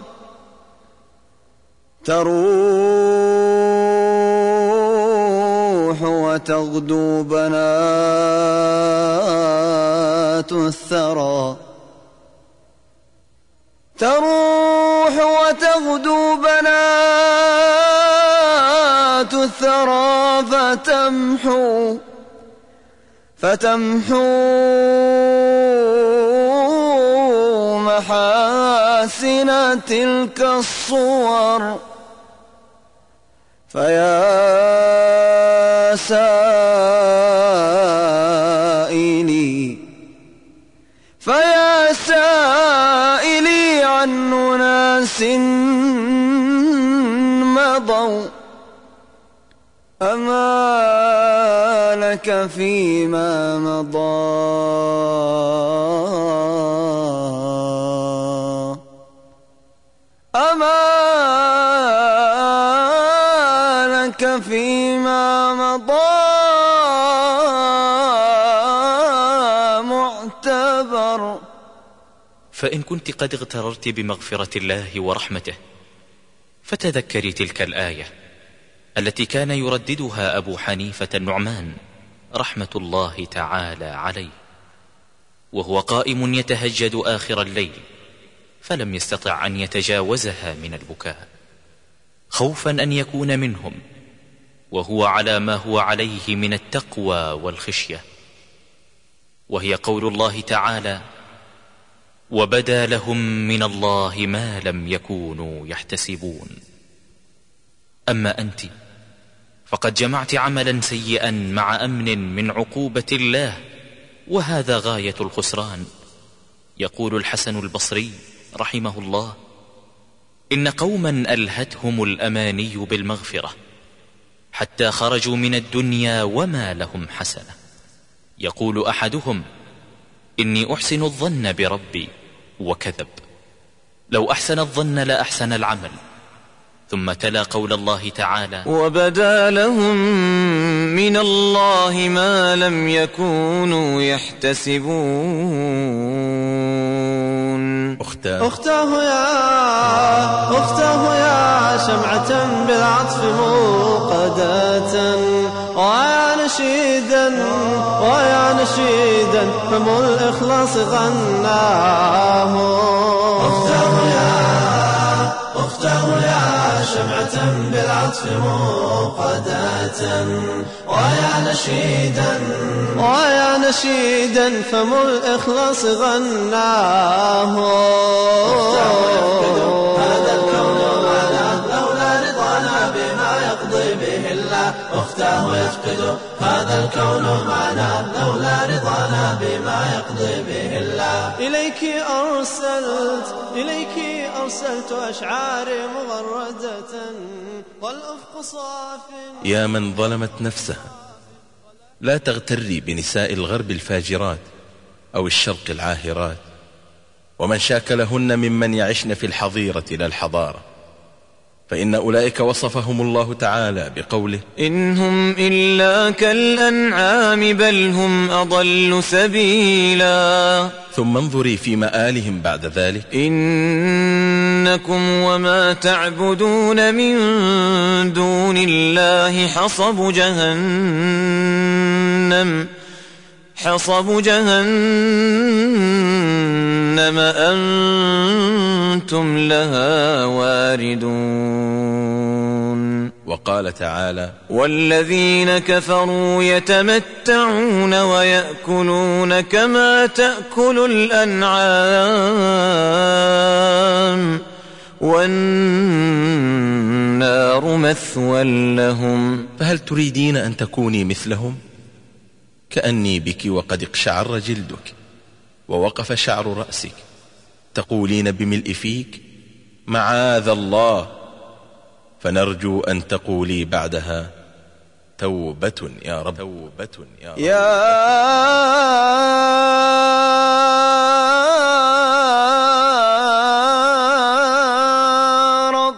تروح وتغدو بنات الثرى، تروح وتغدو بنات الثرى، فتمحو فتمحو محاسن تلك الصور. فيا سائلي فيا سائلي عن أناس مضوا، أما لك فيما مضى أما لك فيما مضى معتبر. فإن كنت قد اغتررت بمغفرة الله ورحمته، فتذكري تلك الآية التي كان يرددها أبو حنيفة النعمان رحمة الله تعالى عليه وهو قائم يتهجد آخر الليل، فلم يستطع أن يتجاوزها من البكاء خوفا أن يكون منهم وهو على ما هو عليه من التقوى والخشية، وهي قول الله تعالى: وبدا لهم من الله ما لم يكونوا يحتسبون. أما أنت فقد جمعت عملا سيئا مع أمن من عقوبة الله، وهذا غاية الخسران. يقول الحسن البصري رحمه الله: إن قوما ألهتهم الأماني بالمغفرة حتى خرجوا من الدنيا وما لهم حسنة. يقول أحدهم: إني أحسن الظن بربي، وكذب. لو أحسن الظن لأحسن العمل. ثم تلا قول الله تعالى: وبدا لهم من الله ما لم يكونوا يحتسبون. أختاه أختاه يا أختاه يا شمعة بالعطف موقدة، ويا نشيدا ويا نشيدا فم الإخلاص غناه. أختاه يا أختاه يا شمعة بالعطف موقدة، غداة ويا نشيدا ويا نشيدا فم الإخلاص غناه هذا الكون معنا لولا رضانا بما يقضي به الله أختاه يفقد هذا الكون معنا لولا رضانا بما يقضي به الله إليك أرسلت إليك أرسلت أشعاري مغردة والأفق صاف. يا من ظلمت نفسها لا تغتري بنساء الغرب الفاجرات أو الشرق العاهرات ومن شاكلهن ممن يعشن في الحظيرة لا الحضارة، فإن أولئك وصفهم الله تعالى بقوله إن هم إلا كالأنعام بل هم أضل سبيلا. ثم انظري في مآلهم بعد ذلك إنكم وما تعبدون من دون الله حصب جهنم حصب جهنم أنتم لها واردون. وقال تعالى والذين كفروا يتمتعون ويأكلون كما تأكل الأنعام والنار مثوى لهم. فهل تريدين أن تكوني مثلهم؟ كأني بك وقد اقشعر جلدك ووقف شعر رأسك تقولين بملء فيك معاذ الله، فنرجو أن تقولي بعدها توبة يا رب توبة يا رب. يا رب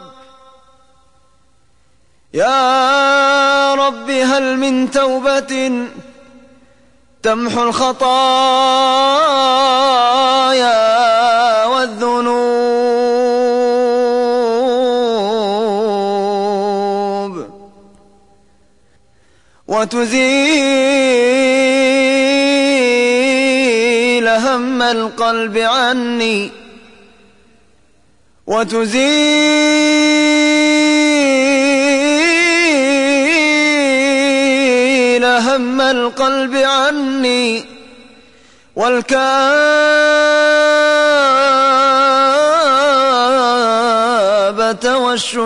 يا رب هل من توبة تمحو الخطايا والذنوب وتزيل هم القلب عني وتزيل هم القلب عني والكآبة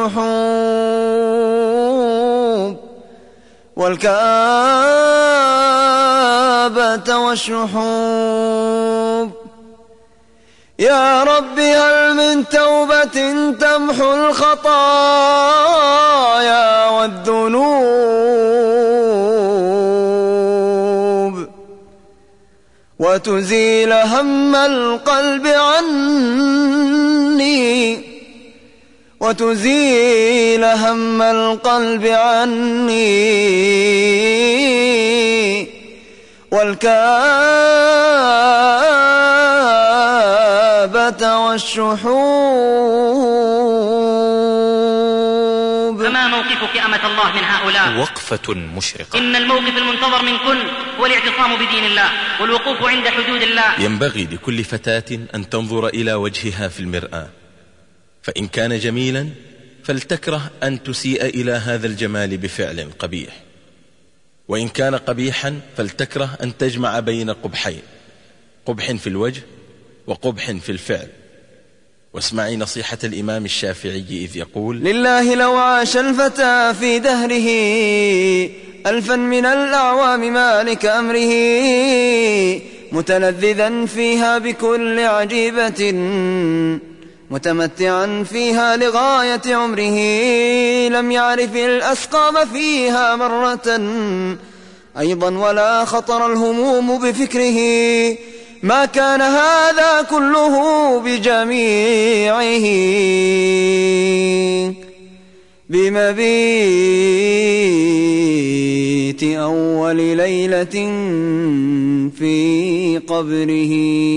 والشحوب والكآبة والشحوب. يا رب هل من توبة تمحو الخطايا والذنوب وتزيل هم القلب عني وتزيل هم القلب عني والكآبة والشحوب. فما موقفك أمة الله من هؤلاء؟ وقفة مشرقة. إن الموقف المنتظر منكن هو الاعتصام بدين الله والوقوف عند حدود الله. ينبغي لكل فتاة أن تنظر إلى وجهها في المرآة، فإن كان جميلا فلتكره أن تسيء إلى هذا الجمال بفعل قبيح، وإن كان قبيحا فلتكره أن تجمع بين قبحين، قبح في الوجه وقبح في الفعل. واسمعي نصيحة الإمام الشافعي إذ يقول لله لو عاش الفتى في دهره ألفا من الأعوام مالك أمره متلذذا فيها بكل عجيبة متمتعا فيها لغاية عمره لم يعرف الأسقام فيها مرة أيضا ولا خطر الهموم بفكره ما كان هذا كله بجميعه بمبيت أول ليلة في قبره.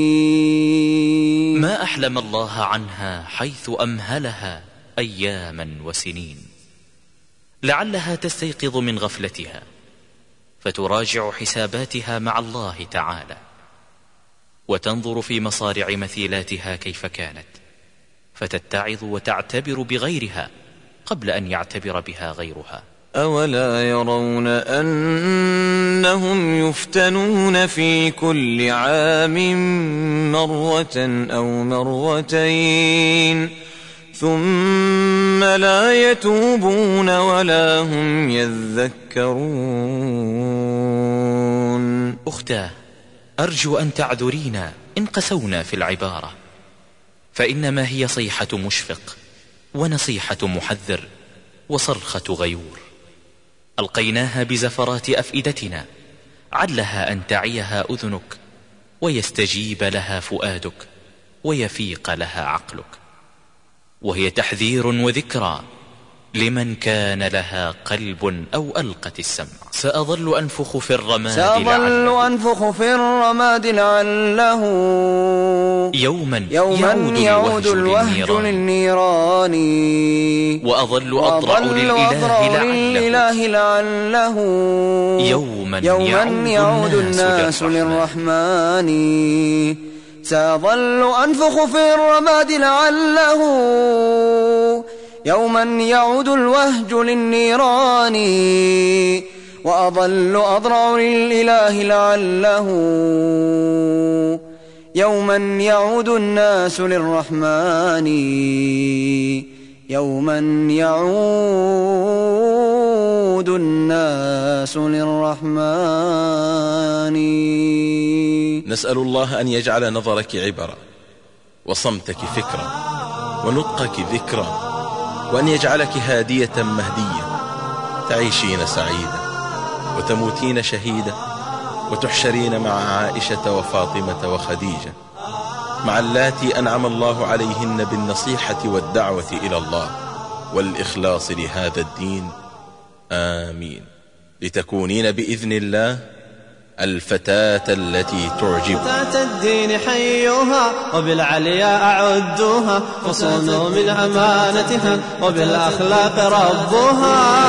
ما أحلم الله عنها حيث أمهلها أياما وسنين، لعلها تستيقظ من غفلتها فتراجع حساباتها مع الله تعالى وتنظر في مصارع مثيلاتها كيف كانت، فتتعظ وتعتبر بغيرها قبل أن يعتبر بها غيرها. أولا يرون أنهم يفتنون في كل عام مرة أو مرتين ثم لا يتوبون ولا هم يذكرون. أختاه، أرجو أن تعذرينا إن قسونا في العبارة، فإنما هي صيحة مشفق ونصيحة محذر وصرخة غيور ألقيناها بزفرات أفئدتنا، علها أن تعيها أذنك ويستجيب لها فؤادك ويفيق لها عقلك، وهي تحذير وذكرى لمن كان لها قلب أو ألقت السمع. سأظل أنفخ في الرماد سأظل أنفخ في الرماد لعله يوما, يوما يعود, يعود الوهج, الوهج للنيران وأظل أضرع للإله لعله يوما, يوما يعود الناس للرحمن. سأظل أنفخ في الرماد لعله يوما يعود الوهج للنيران، وأظل أضرع للإله لعله يوما يعود الناس للرحمن. يوما يعود الناس للرحمن. نسأل الله أن يجعل نظرك عبرة وصمتك فكرة ونطقك ذكرى، وأن يجعلك هادية مهدية تعيشين سعيدة وتموتين شهيدة وتحشرين مع عائشة وفاطمة وخديجة، مع اللاتي أنعم الله عليهن بالنصيحة والدعوة إلى الله والإخلاص لهذا الدين. آمين. لتكونين بإذن الله الفتاة التي تعجب. فتاة الدين حيوها وبالعلياء أعدوها، وصونوا من أمانتها وبالأخلاق ربوها.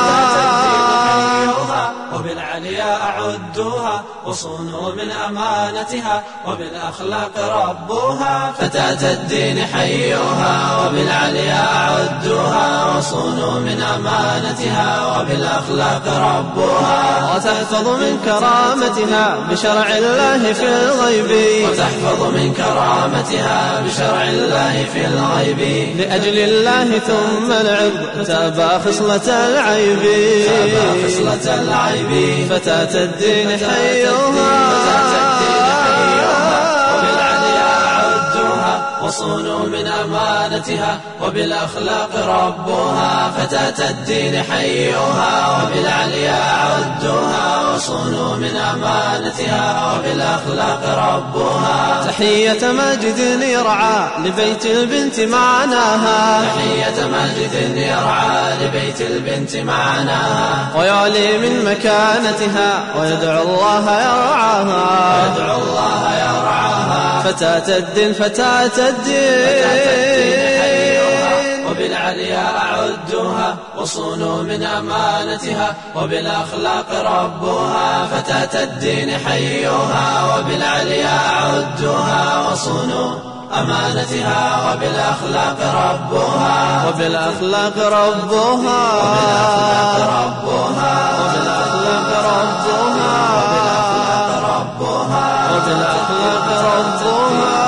وبالعلياء أعدوها وصونوا من أمانتها وبالأخلاق ربوها. فتاة الدين حيوها وبالعلياء أعدوها وصونوا من أمانتها وبالأخلاق ربوها. وتحفظ من كرامتها بشرع الله في الغيب، وتحفظ من كرامتها بشرع الله في الغيب. لأجل الله ثم العب تابى خصلة العيب، تابى خصلة العيب. فتاة الدين حيوها وبالعلياء عدوها وصونوا من أمانتها وبالأخلاق ربوها. فتاة الدين حيوها وبالعلياء عدوها وصونوا من أمانتها وبالأخلاق ربوها. تحية ماجد يرعى لبيت البنت معناها، تحية ماجد يرعى لبيت البنت معناها. ويعلي من مكانتها ويدعو الله يرعاها، ويدعو الله يرعاها. فتاة الدين فتاة الدين وبالعلياء عدوها وصونوا من أمانتها وبالأخلاق ربوها. فتاة الدين حيوها وبالعلياء عدوها وصونوا أمانتها وبالأخلاق ربوها. وبالأخلاق ربوها وبالأخلاق ربوها وبالأخلاق ربوها وبالأخلاق ربوها.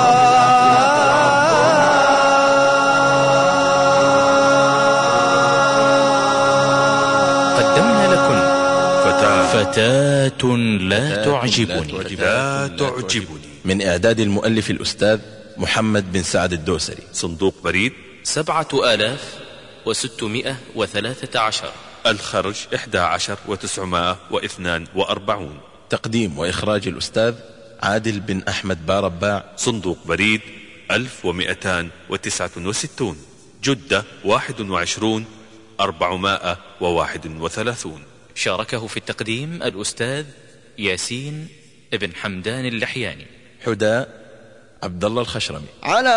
قدمنا لكم فتاة فتاة لا تعجبني لا تعجبني من إعداد المؤلف الأستاذ محمد بن سعد الدوسري. صندوق بريد سبعة آلاف وستمائة وثلاثة عشر، الخرج إحدى عشر وتسعمائة واثنان وأربعون. تقديم وإخراج الأستاذ عادل بن أحمد بارباع. صندوق بريد ألف ومئتان وتسعة وستون، جدة واحد وعشرون أربعمائة وواحد وثلاثون. شاركه في التقديم الأستاذ ياسين ابن حمدان اللحياني. حداء عبد الله الخشرمي. على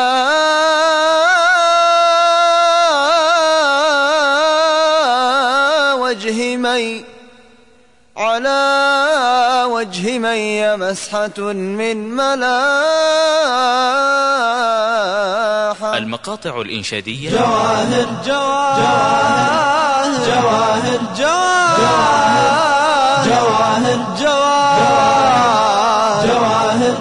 وجه مي على وجه مي مسحة من ملاحة. المقاطع الإنشادية جواهر جواهر جواهر جواهر جواهر جواهر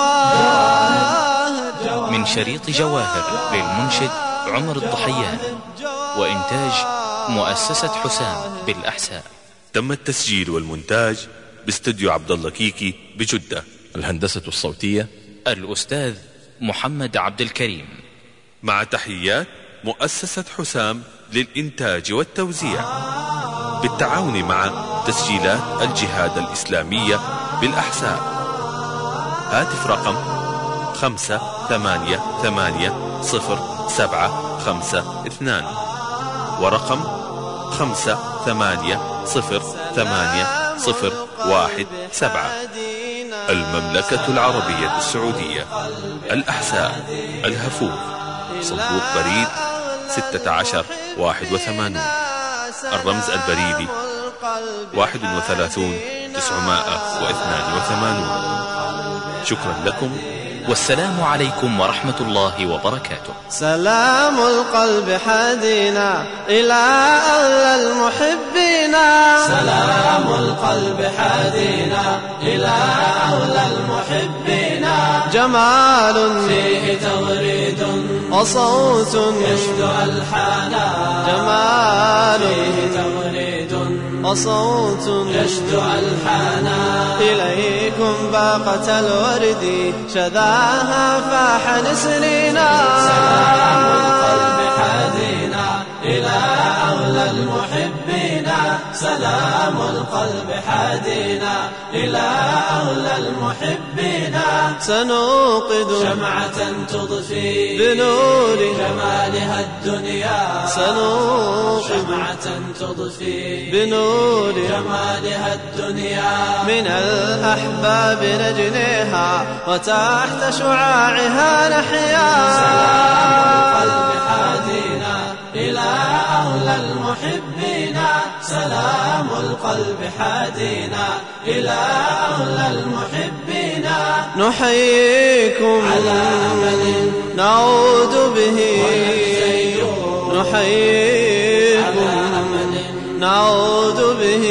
جواهر من شريط جواهر للمنشد عمر الضحيان، وإنتاج مؤسسة حسام بالأحساء. تم التسجيل والمونتاج باستوديو عبد الله كيكي بجدة. الهندسة الصوتية الأستاذ محمد عبد الكريم، مع تحيات مؤسسة حسام للإنتاج والتوزيع بالتعاون مع تسجيلات الجهاد الإسلامية بالأحساء. هاتف رقم خمسة ثمانية ثمانية صفر سبعة خمسة اثنان ورقم خمسة ثمانية صفر ثمانية صفر واحد سبعة. المملكة العربية السعودية، الأحساء، الهفوف، صندوق بريد ستة عشر واحد وثمانون، الرمز البريدي واحد وثلاثون تسعمائة واثنان وثمانون. شكرا لكم، والسلام عليكم ورحمة الله وبركاته. سلام القلب حادينا إلى أغلى المحبين، سلام القلب حادينا إلى أغلى المحبين. جمال فيه تغريد وصوت يشدو ألحانا، جمال فيه تغريد وصوت يشدو ألحانا. إليكم باقة الورد شذاها فاح نسرينا، سلام القلب حادينا إلى أغلى المحبين، سلام القلب حادينا إلى أغلى المحبين. سنوقد شمعة تضفي بنور جمالها الدنيا، سنوقد شمعة تضفي بنور جمالها الدنيا. من الأحباب نجنيها وتحت شعاعها نحيا، سلام القلب حادينا إلى أغلى المحبين، سلام القلب حادينا إلى أغلى المحبين. نحييكم على أمل نعود به، نحييكم نعود به،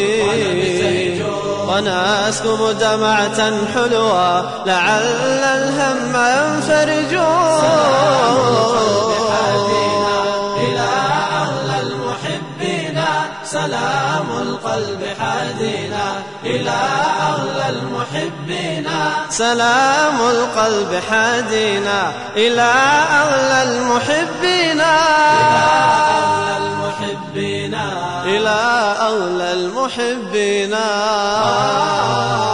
ونسكب دمعة حلوة لعل الهم ينفرج. سلام القلب حادينا إلى أغلى المحبين، سلام القلب حادينا إلى أغلى المحبين، إلى أغلى المحبين.